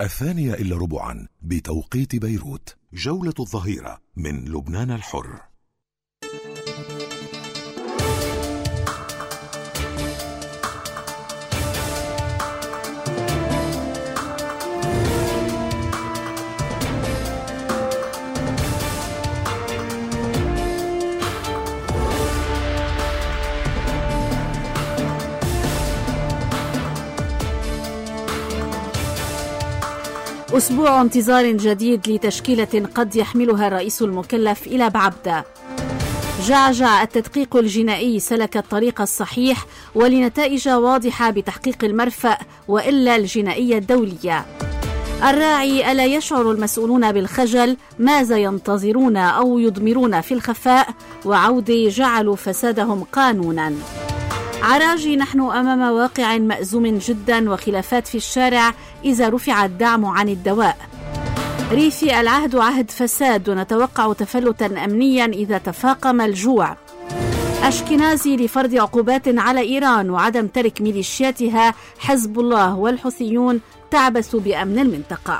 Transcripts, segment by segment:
2:15 بتوقيت بيروت. جولة الظهيرة من لبنان الحر. أسبوع انتظار جديد لتشكيلة قد يحملها الرئيس المكلف إلى بعبدة. جعجع التدقيق الجنائي سلك الطريق الصحيح ولنتائج واضحة بتحقيق المرفأ وإلا الجنائية الدولية. الراعي ألا يشعر المسؤولون بالخجل؟ ماذا ينتظرون أو يضمرون في الخفاء؟ وعودة جعلوا فسادهم قانونا. عراجي نحن أمام واقع مأزوم جدا وخلافات في الشارع إذا رفع الدعم عن الدواء. ريفي العهد عهد فساد ونتوقع تفلتا أمنيا إذا تفاقم الجوع. أشكنازي لفرض عقوبات على إيران وعدم ترك ميليشياتها. حزب الله والحوثيون تعبثوا بأمن المنطقة.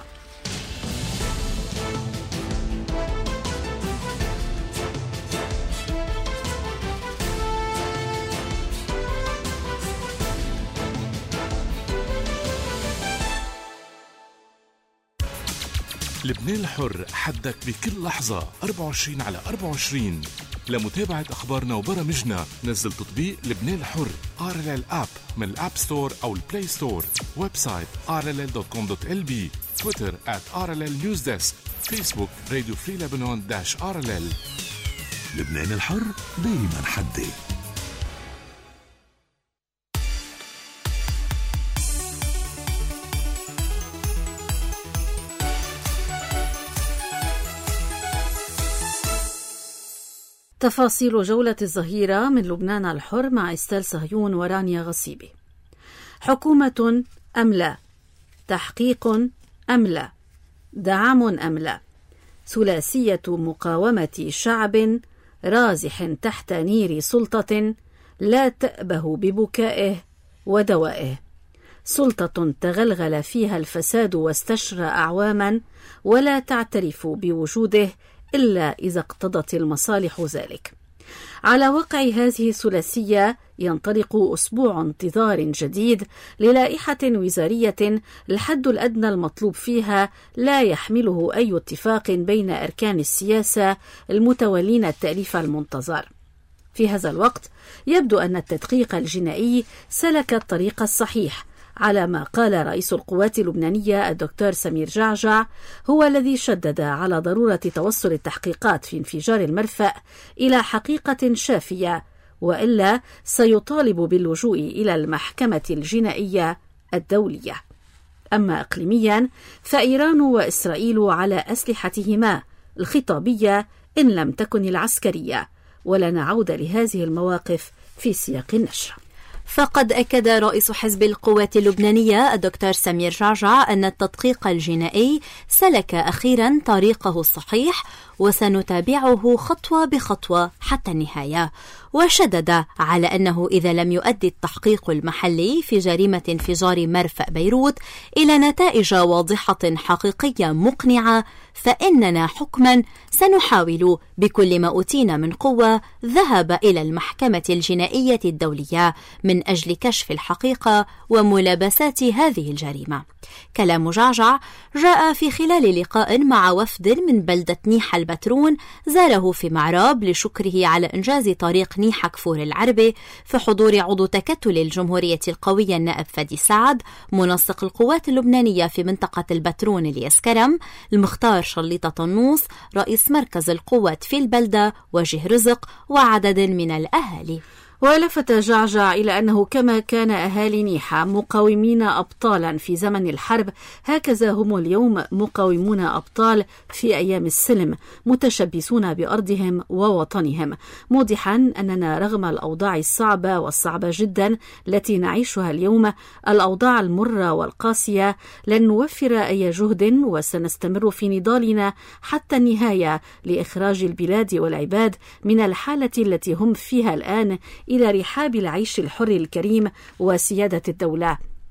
لبنان الحر حدك بكل لحظة 24/24. لمتابعة أخبارنا وبرامجنا نزل تطبيق لبنان الحر RLL App من الأب ستور أو البلاي ستور. ويب سايت rll.com.lb. تويتر @RLL Newsdesk. فيسبوك راديو فري لبنان -RLL. لبنان الحر دايما حدي. تفاصيل جولة الظهيرة من لبنان الحر مع إستال صهيون ورانيا غصيبي. حكومة أم لا؟ تحقيق أم لا؟ دعم أم لا؟ ثلاثية مقاومة شعب رازح تحت نير سلطة لا تأبه ببكائه ودوائه. سلطة تغلغل فيها الفساد واستشرى أعواما ولا تعترف بوجوده إلا إذا اقتضت المصالح ذلك. على وقع هذه الثلاثية ينطلق أسبوع انتظار جديد للائحة وزارية الحد الأدنى المطلوب فيها لا يحمله أي اتفاق بين أركان السياسة المتولين التأليف المنتظر. في هذا الوقت يبدو أن التدقيق الجنائي سلك الطريق الصحيح على ما قال رئيس القوات اللبنانية الدكتور سمير جعجع، هو الذي شدد على ضرورة توصل التحقيقات في انفجار المرفأ إلى حقيقة شافية، وإلا سيطالب باللجوء إلى المحكمة الجنائية الدولية. أما إقليميا فإيران وإسرائيل على أسلحتهما الخطابية إن لم تكن العسكرية، ولن نعود لهذه المواقف في سياق النشر. فقد أكد رئيس حزب القوات اللبنانية الدكتور سمير جعجع أن التدقيق الجنائي سلك أخيرا طريقه الصحيح وسنتابعه خطوة بخطوة حتى النهاية، وشدد على أنه إذا لم يؤدي التحقيق المحلي في جريمة انفجار مرفأ بيروت إلى نتائج واضحة حقيقية مقنعة فإننا حكما سنحاول بكل ما أوتينا من قوة ذهب إلى المحكمة الجنائية الدولية من أجل كشف الحقيقة وملابسات هذه الجريمة. كلام جعجع جاء في خلال لقاء مع وفد من بلدة نيحة البترون زاره في معراب لشكره على إنجاز طريق نيحة كفور العربي في حضور عضو تكتل الجمهورية القوية النائب فادي سعد، منسق القوات اللبنانية في منطقة البترون الياس كرم، المختار شليطة طنوس رئيس مركز القوات في البلدة، وجه رزق وعدد من الأهالي. ولفت جعجع إلى أنه كما كان أهالي نيحة مقاومين أبطالا في زمن الحرب، هكذا هم اليوم مقاومون أبطال في أيام السلم، متشبثون بأرضهم ووطنهم، موضحا أننا رغم الأوضاع الصعبة والصعبة جدا التي نعيشها اليوم، الأوضاع المرة والقاسية، لن نوفر أي جهد وسنستمر في نضالنا حتى النهاية لإخراج البلاد والعباد من الحالة التي هم فيها الآن إلى رحاب العيش الحر الكريم وسيادة الدولة.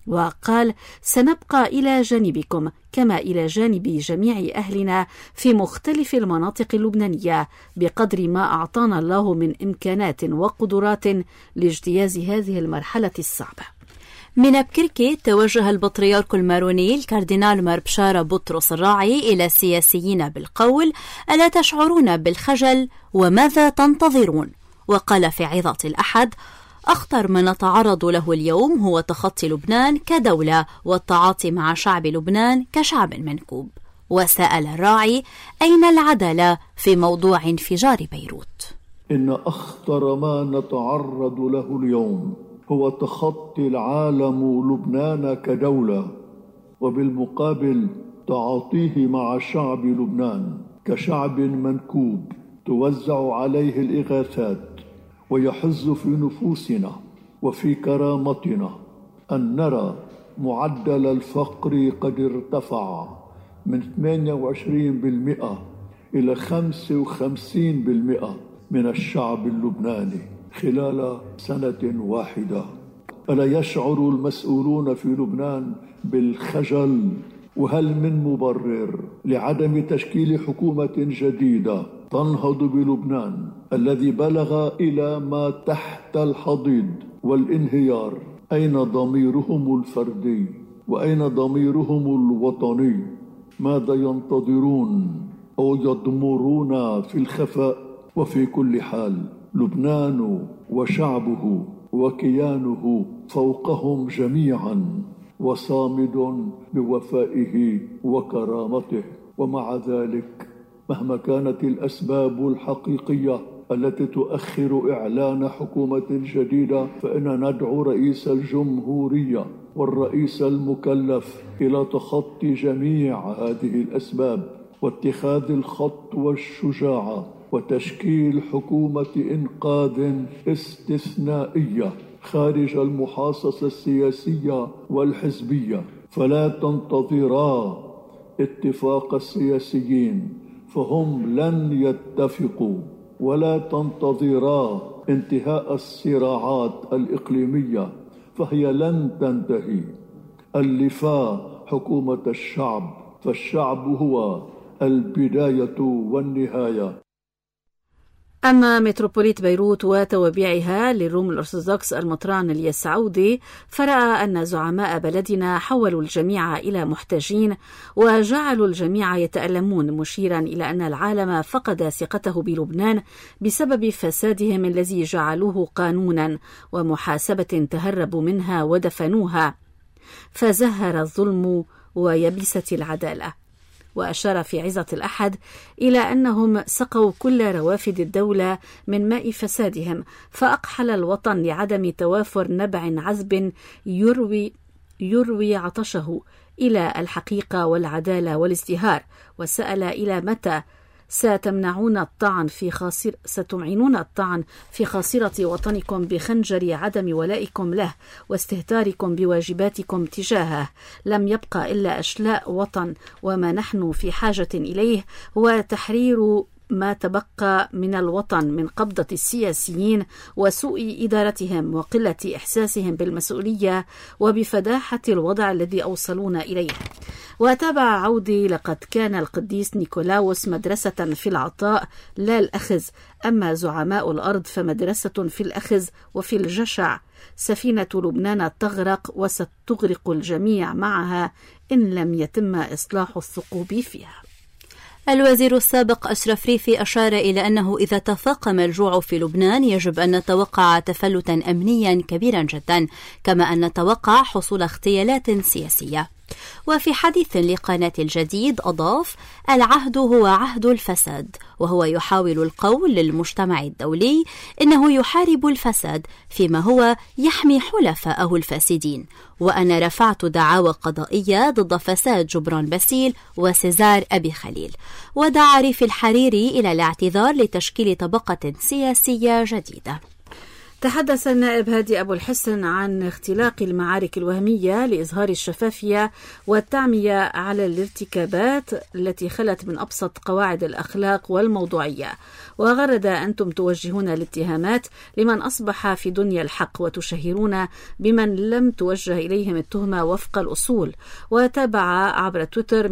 وقال: سنبقى إلى جانبكم كما إلى جانب جميع أهلنا في مختلف المناطق اللبنانية بقدر ما أعطانا الله من إمكانات وقدرات لاجتياز هذه المرحلة الصعبة. من بكركي توجه البطريرك الماروني الكاردينال مار بشارة بطرس الراعي إلى السياسيين بالقول: ألا تشعرون بالخجل وماذا تنتظرون؟ وقال في عظة الأحد: أخطر ما نتعرض له اليوم هو تخطي لبنان كدولة والتعاطي مع شعب لبنان كشعب منكوب. وسأل الراعي: أين العدالة في موضوع انفجار بيروت؟ إن أخطر ما نتعرض له اليوم هو تخطي العالم لبنان كدولة، وبالمقابل تعاطيه مع شعب لبنان كشعب منكوب توزع عليه الإغاثات. ويحز في نفوسنا وفي كرامتنا أن نرى معدل الفقر قد ارتفع من 28% إلى 55% من الشعب اللبناني خلال سنة واحدة. ألا يشعر المسؤولون في لبنان بالخجل؟ وهل من مبرر لعدم تشكيل حكومة جديدة تنهض بلبنان الذي بلغ إلى ما تحت الحضيض والانهيار؟ أين ضميرهم الفردي وأين ضميرهم الوطني؟ ماذا ينتظرون أو يضمرون في الخفاء؟ وفي كل حال لبنان وشعبه وكيانه فوقهم جميعا وصامد بوفائه وكرامته. ومع ذلك مهما كانت الأسباب الحقيقية التي تؤخر إعلان حكومة جديدة، فإننا ندعو رئيس الجمهورية والرئيس المكلف إلى تخطي جميع هذه الأسباب واتخاذ الخطوة الشجاعة وتشكيل حكومة إنقاذ استثنائية خارج المحاصصة السياسية والحزبية. فلا تنتظرا اتفاق السياسيين فهم لن يتفقوا، ولا تنتظرا انتهاء الصراعات الإقليمية فهي لن تنتهي. ألفا حكومة الشعب، فالشعب هو البداية والنهاية. أما متروبوليت بيروت وتوابعها للروم الأرثوذكس المطران اليسعودي فرأى أن زعماء بلدنا حولوا الجميع إلى محتاجين وجعلوا الجميع يتألمون، مشيرا إلى أن العالم فقد ثقته بلبنان بسبب فسادهم الذي جعلوه قانونا ومحاسبة تهربوا منها ودفنوها، فزهر الظلم ويبست العدالة. وأشار في عظة الأحد إلى أنهم سقوا كل روافد الدولة من ماء فسادهم، فأقحل الوطن لعدم توافر نبع عذب يروي عطشه إلى الحقيقة والعدالة والازدهار. وسأل: إلى متى ستمعنون الطعن في خاصرة وطنكم بخنجر عدم ولائكم له واستهتاركم بواجباتكم تجاهه؟ لم يبقى إلا أشلاء وطن، وما نحن في حاجة إليه هو تحرير ما تبقى من الوطن من قبضة السياسيين وسوء إدارتهم وقلة إحساسهم بالمسؤولية وبفداحة الوضع الذي أوصلونا إليه. وتابع عودي: لقد كان القديس نيكولاوس مدرسة في العطاء لا الأخذ، أما زعماء الأرض فمدرسة في الأخذ وفي الجشع. سفينة لبنان تغرق وستغرق الجميع معها إن لم يتم إصلاح الثقوب فيها. الوزير السابق أشرف ريفي أشار إلى أنه إذا تفاقم الجوع في لبنان يجب أن نتوقع تفلتا أمنيا كبيرا جدا، كما أن نتوقع حصول اغتيالات سياسية. وفي حديث لقناة الجديد أضاف: العهد هو عهد الفساد، وهو يحاول القول للمجتمع الدولي إنه يحارب الفساد فيما هو يحمي حلفائه الفاسدين. وأنا رفعت دعاوى قضائية ضد فساد جبران باسيل وسيزار أبي خليل. ودعا ريف الحريري إلى الاعتذار لتشكيل طبقة سياسية جديدة. تحدث النائب هادي أبو الحسن عن اختلاق المعارك الوهمية لإظهار الشفافية والتعمية على الارتكابات التي خلت من أبسط قواعد الأخلاق والموضوعية، وغرد أنتم توجهون الاتهامات لمن أصبح في دنيا الحق وتشهرون بمن لم توجه إليهم التهمة وفق الأصول. وتابع عبر تويتر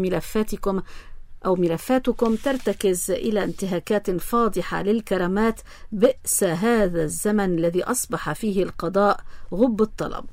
ملفاتكم ترتكز إلى انتهاكات فاضحة للكرامات. بئس هذا الزمن الذي أصبح فيه القضاء غب الطلب.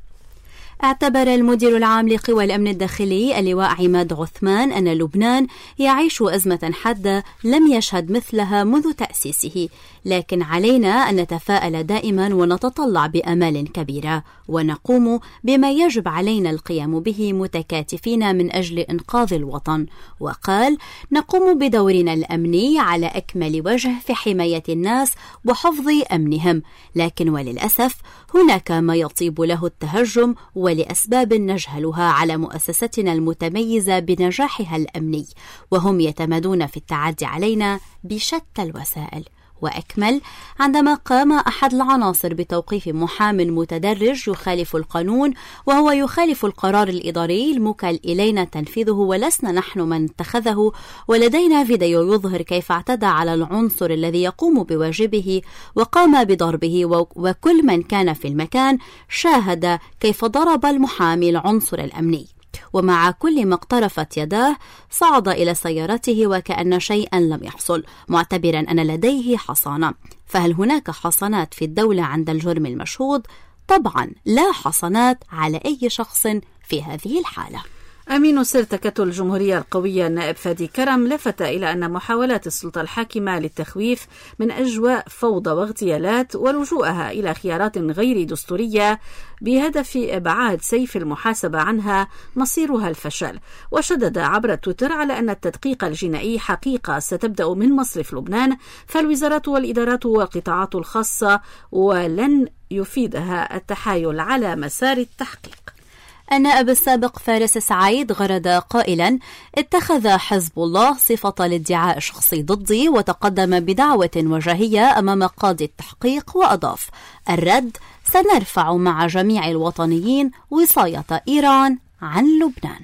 اعتبر المدير العام لقوى الأمن الداخلي اللواء عماد عثمان أن لبنان يعيش أزمة حادة لم يشهد مثلها منذ تأسيسه، لكن علينا أن نتفائل دائما ونتطلع بآمال كبيرة ونقوم بما يجب علينا القيام به متكاتفين من أجل إنقاذ الوطن. وقال: نقوم بدورنا الأمني على أكمل وجه في حماية الناس وحفظ أمنهم، لكن وللأسف هناك ما يطيب له التهجم ولأسباب نجهلها على مؤسستنا المتميزة بنجاحها الأمني، وهم يتمادون في التعدي علينا بشتى الوسائل. وأكمل عندما قام أحد العناصر بتوقيف محام متدرج يخالف القانون وهو يخالف القرار الإداري الموكل إلينا تنفيذه ولسنا نحن من اتخذه، ولدينا فيديو يظهر كيف اعتدى على العنصر الذي يقوم بواجبه وقام بضربه، وكل من كان في المكان شاهد كيف ضرب المحامي العنصر الأمني، ومع كل ما اقترفت يداه صعد إلى سيارته وكأن شيئا لم يحصل، معتبرا أن لديه حصانة. فهل هناك حصانات في الدولة عند الجرم المشهود؟ طبعا لا حصانات على أي شخص في هذه الحالة. أمين سر تكتل الجمهورية القوية النائب فادي كرم لفت إلى أن محاولات السلطة الحاكمة للتخويف من أجواء فوضى واغتيالات ولجوءها إلى خيارات غير دستورية بهدف إبعاد سيف المحاسبة عنها مصيرها الفشل. وشدد عبر تويتر على أن التدقيق الجنائي حقيقة ستبدأ من مصرف لبنان، فالوزارات والإدارات والقطاعات الخاصة ولن يفيدها التحايل على مسار التحقيق. النائب السابق فارس سعيد غرد قائلا: اتخذ حزب الله صفة الادعاء الشخصي ضدي وتقدم بدعوة وجاهية أمام قاضي التحقيق، وأضاف: الرد سنرفع مع جميع الوطنيين وصاية إيران عن لبنان.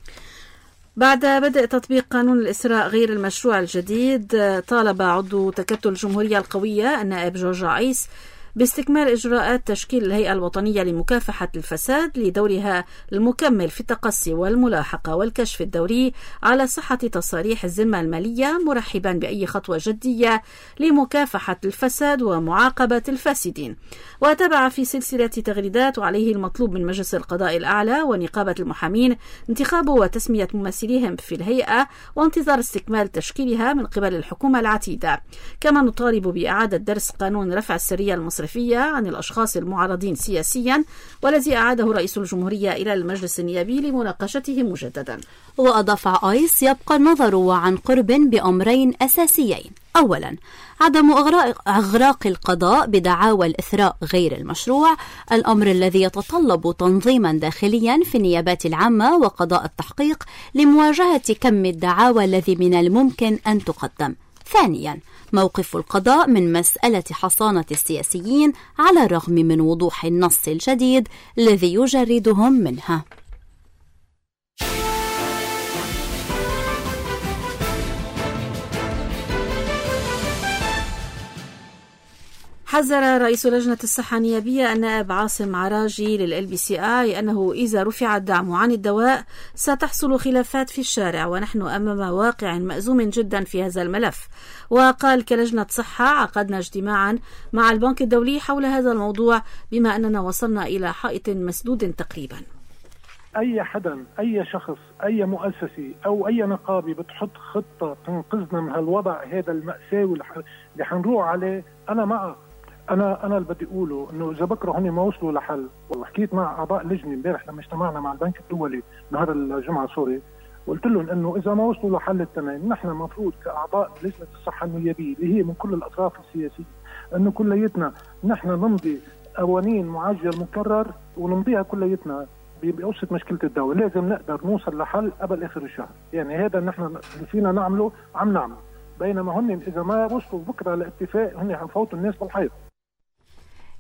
بعد بدء تطبيق قانون الإسراء غير المشروع الجديد، طالب عضو تكتل الجمهورية القوية النائب جورج عيس باستكمال إجراءات تشكيل الهيئة الوطنية لمكافحة الفساد لدورها المكمل في التقصي والملاحقة والكشف الدوري على صحة تصاريح الذمة المالية، مرحبا بأي خطوة جدية لمكافحة الفساد ومعاقبة الفاسدين. وتابع في سلسلة تغريدات: وعليه المطلوب من مجلس القضاء الأعلى ونقابة المحامين انتخاب وتسمية ممثليهم في الهيئة وانتظار استكمال تشكيلها من قبل الحكومة العتيدة. كما نطالب بإعادة درس قانون رفع السرية المصرفية عن الأشخاص المعارضين سياسيا، والذي أعاده رئيس الجمهورية إلى المجلس النيابي لمناقشته مجددا. وأضاف عيس: يبقى النظر عن قرب بأمرين أساسيين: أولا عدم إغراق القضاء بدعاوى الإثراء غير المشروع، الأمر الذي يتطلب تنظيما داخليا في النيابات العامة وقضاء التحقيق لمواجهة كم الدعاوى الذي من الممكن أن تقدم. ثانيا موقف القضاء من مسألة حصانة السياسيين على الرغم من وضوح النص الجديد الذي يجردهم منها. حذر رئيس لجنة الصحة النيابية النائب عاصم عراجي للLBCI أنه إذا رفع الدعم عن الدواء ستحصل خلافات في الشارع، ونحن أمام واقع مأزوم جدا في هذا الملف. وقال: كلجنة صحة عقدنا اجتماعا مع البنك الدولي حول هذا الموضوع، بما أننا وصلنا إلى حائط مسدود تقريبا. أي حدا، أي شخص، أي مؤسسة أو أي نقابة بتحط خطة تنقذنا من هالوضع هذا المأساوي اللي حنروح عليه، أنا معه. أنا اللي بدي أقوله إنه إذا بكره هني ما وصلوا لحل، وحكيت مع أعضاء لجنة امبارح لما اجتمعنا مع البنك الدولي نهار الجمعة سوري، قلت لهم إنه إذا ما وصلوا لحل التنين، نحن المفروض كأعضاء لجنة الصحة النيابية اللي هي من كل الأطراف السياسية إنه كليتنا نحن نمضي قوانين معجل مكرر ونمضيها كليتنا بقصة مشكلة الدواء. لازم نقدر نوصل لحل قبل آخر الشهر، يعني هذا نحن فينا نعمله عم نعمل، بينما هن إذا ما وصلوا بكرة لاتفاق هن حنفوتوا الناس بالحيط.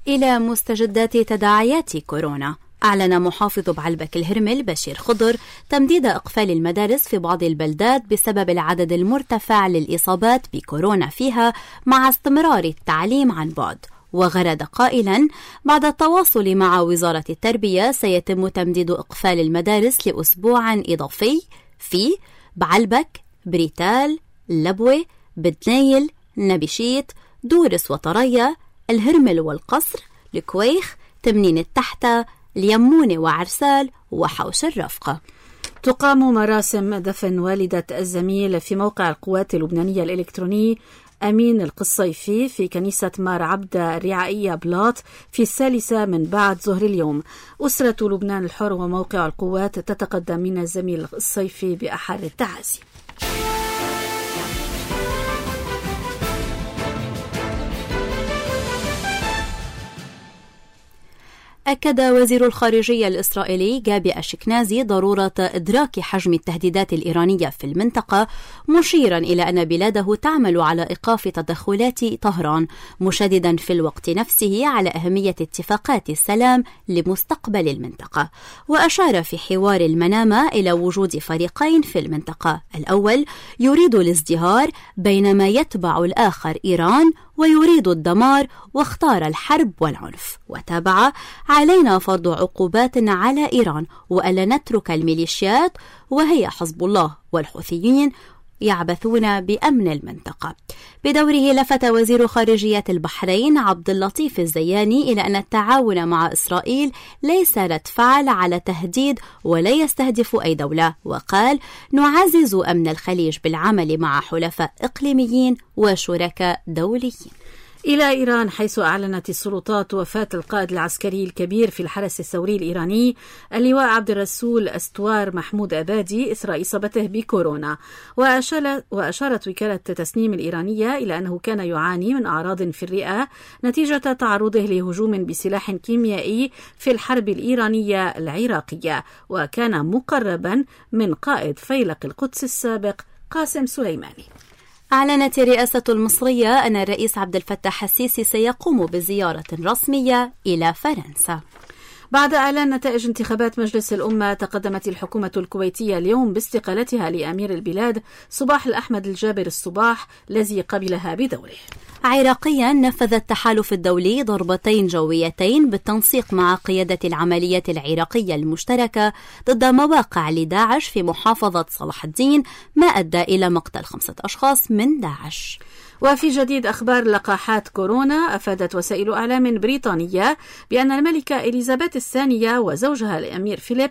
إلى مستجدات تداعيات كورونا. أعلن محافظ بعلبك الهرمل بشير خضر تمديد إقفال المدارس في بعض البلدات بسبب العدد المرتفع للإصابات بكورونا فيها مع استمرار التعليم عن بعد، وغرد قائلا: بعد التواصل مع وزارة التربية سيتم تمديد إقفال المدارس لأسبوع إضافي في بعلبك، بريتال، لبوة، بدنايل، نبيشيت، دورس وطرية، الهرمل والقصر، الكويخ، تمنين التحتة، اليمونة وعرسال، وحوش الرفقة. تقام مراسم دفن والدة الزميل في موقع القوات اللبنانية الإلكتروني أمين القصيفي في كنيسة مار عبدة الرعائية بلاط في 1:00 من بعد ظهر اليوم. أسرة لبنان الحر وموقع القوات تتقدم من الزميل القصيفي بأحر التعازي. أكد وزير الخارجية الإسرائيلي جابي أشكنازي ضرورة إدراك حجم التهديدات الإيرانية في المنطقة، مشيرا إلى أن بلاده تعمل على إيقاف تدخلات طهران، مشددا في الوقت نفسه على أهمية اتفاقات السلام لمستقبل المنطقة. وأشار في حوار المنامة إلى وجود فريقين في المنطقة، الأول يريد الازدهار بينما يتبع الآخر إيران ويريد الدمار واختار الحرب والعنف. وتابع: علينا فرض عقوبات على إيران وألا نترك الميليشيات وهي حزب الله والحوثيين يعبثون بأمن المنطقة. بدوره لفت وزير خارجية البحرين عبد اللطيف الزياني إلى أن التعاون مع إسرائيل ليس رد فعل على تهديد ولا يستهدف أي دولة، وقال: نعزز أمن الخليج بالعمل مع حلفاء إقليميين وشركاء دوليين. إلى إيران، حيث أعلنت السلطات وفاة القائد العسكري الكبير في الحرس الثوري الإيراني اللواء عبد الرسول أستوار محمود أبادي إثر إصابته بكورونا. وأشارت وكالة تسنيم الإيرانية إلى أنه كان يعاني من أعراض في الرئة نتيجة تعرضه لهجوم بسلاح كيميائي في الحرب الإيرانية العراقية، وكان مقربا من قائد فيلق القدس السابق قاسم سليماني. أعلنت الرئاسة المصرية أن الرئيس عبد الفتاح السيسي سيقوم بزيارة رسمية إلى فرنسا. بعد إعلان نتائج انتخابات مجلس الأمة، تقدمت الحكومة الكويتية اليوم باستقالتها لأمير البلاد صباح الأحمد الجابر الصباح الذي قبلها بدوره. عراقيا، نفذ التحالف الدولي ضربتين جويتين بالتنسيق مع قيادة العمليات العراقية المشتركة ضد مواقع لداعش في محافظة صلاح الدين، ما أدى إلى مقتل 5 أشخاص من داعش. وفي جديد أخبار لقاحات كورونا، أفادت وسائل إعلام بريطانية بأن الملكة إليزابيث الثانية وزوجها الأمير فيليب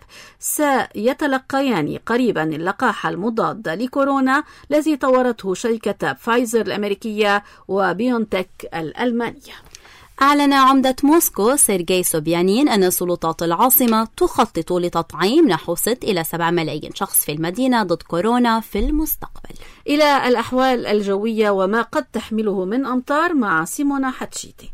سيتلقيان قريبا اللقاح المضاد لكورونا الذي طورته شركة فايزر الأمريكية وبيونتك الألمانية. أعلن عمدة موسكو سيرجي سوبيانين أن سلطات العاصمة تخطط لتطعيم نحو 6 إلى 7 ملايين شخص في المدينة ضد كورونا في المستقبل. إلى الأحوال الجوية وما قد تحمله من أمطار مع سيمونا حتشيتي.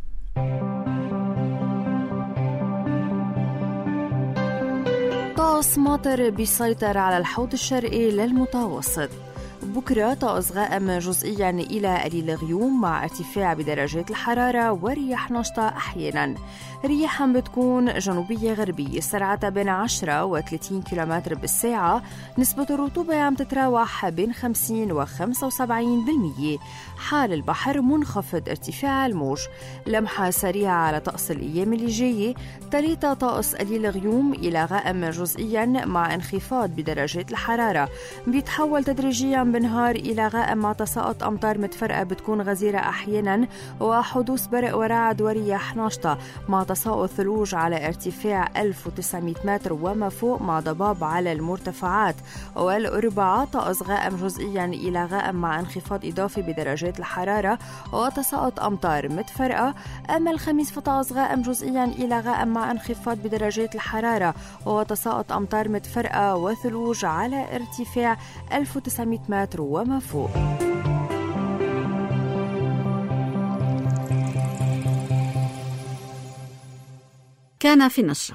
طقس ماطر بيسيطر على الحوض الشرقي للمتوسط. بكرة طقس غائم جزئيا إلى قليل غيوم مع ارتفاع بدرجات الحرارة ورياح نشطة أحيانا. رياح بتكون جنوبية غربية سرعتها بين 10 و 30 كيلومتر بالساعة. نسبة الرطوبة عم تتراوح بين 50 و 75%. حال البحر منخفض ارتفاع الموج. لمحة سريعة على طقس الأيام اللي جاية. 3 طقس قليل غيوم إلى غائم جزئيا مع انخفاض بدرجات الحرارة. بيتحول تدريجيا بالنهار إلى غائم مع تساقط أمطار متفرقة بتكون غزيرة أحيانا وحدوث برق ورعد ورياح نشطة مع تساقط ثلوج على ارتفاع 1900 متر وما فوق مع ضباب على المرتفعات. والأربعاء طقس غائم جزئيا إلى غائم مع انخفاض إضافي بدرجات الحرارة وتساقط أمطار متفرقة. أما الخميس فطقس غائم جزئيا إلى غائم مع انخفاض بدرجات الحرارة وتساقط أمطار متفرقة وثلوج على ارتفاع 1900 متر وما فوق. كان في النشرة.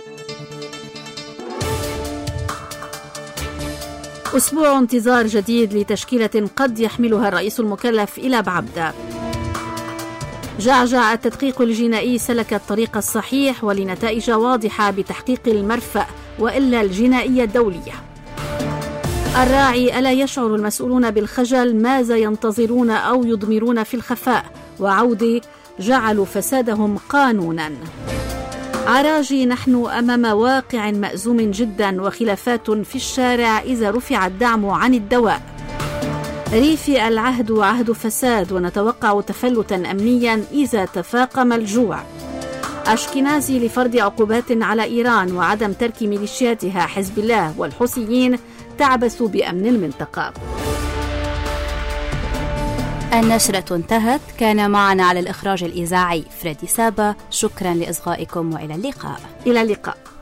أسبوع انتظار جديد لتشكيلة قد يحملها الرئيس المكلف إلى بعبدة. جعجع التدقيق الجنائي سلك الطريق الصحيح ولنتائج واضحة بتحقيق المرفأ وإلا الجنائية الدولية. الراعي: ألا يشعر المسؤولون بالخجل؟ ماذا ينتظرون أو يضمرون في الخفاء؟ وعودة: جعلوا فسادهم قانونا. عراجي: نحن أمام واقع مأزوم جدا وخلافات في الشارع إذا رفع الدعم عن الدواء. ريفي: العهد عهد فساد ونتوقع تفلتا أمنيا إذا تفاقم الجوع. أشكنازي: لفرض عقوبات على إيران وعدم ترك ميليشياتها حزب الله والحوثيين تعبث بأمن المنطقة. النشرة انتهت. كان معنا على الإخراج الإذاعي فريدي سابا. شكرا لإصغائكم وإلى اللقاء. إلى اللقاء.